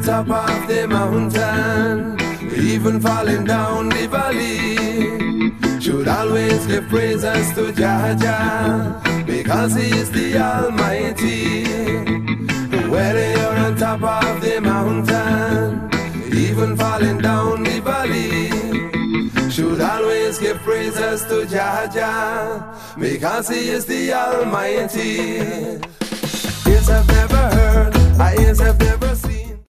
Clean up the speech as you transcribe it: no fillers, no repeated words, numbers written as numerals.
top of the mountain, even falling down the valley, should always give praises to Jah Jah, because He is the Almighty. Whether you're on top of the mountain, even falling down the valley, should always give praises to Jah Jah, because He is the Almighty. Ears have never heard, ears have never seen.